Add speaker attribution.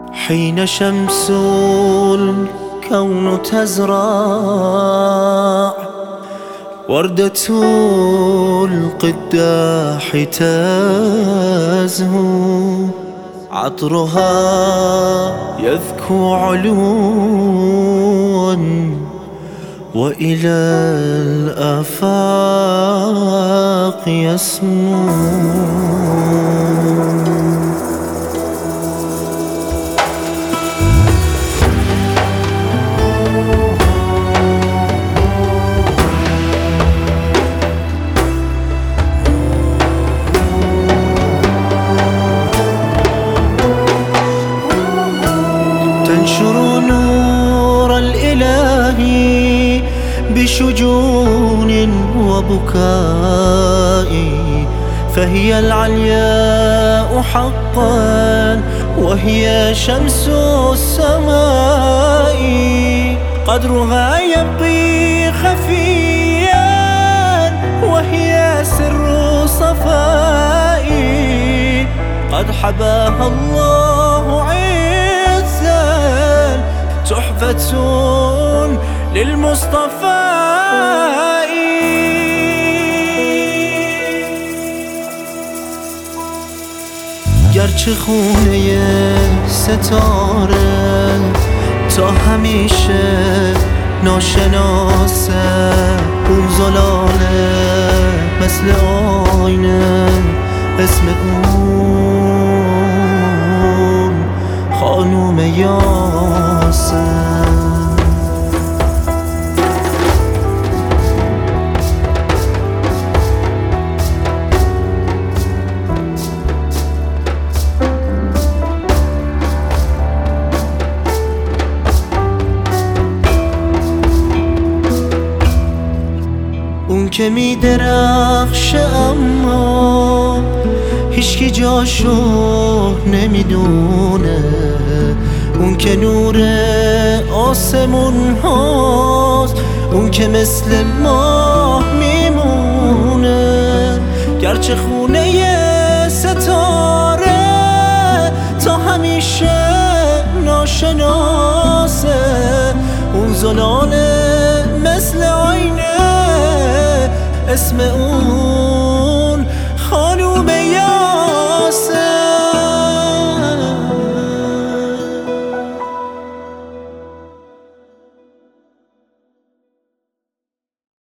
Speaker 1: حين شمس الكون تزرع وردة القداح تزهو عطرها يذكو علوا وإلى الآفاق يسمو. تنشر نور الإله بشجون وبكاء فهي العلياء حقا وهي شمس السماء. قدرها يبقي خفيا وهي سر صفائي. قد حباها الله عزا تحفة للمصطفى. گرچه خونه ستاره تا همیشه ناشناسه، اون زلاله مثل آینه، اسم اون خانوم یاسر. اون که می درخشه اما هیچکی جاشو نمیدونه، اون که نور آسمون هاست، اون که مثل ماه میمونه. گرچه خونه ستاره تا همیشه ناشناسه، اون زلاله مثل آینه، اسم اون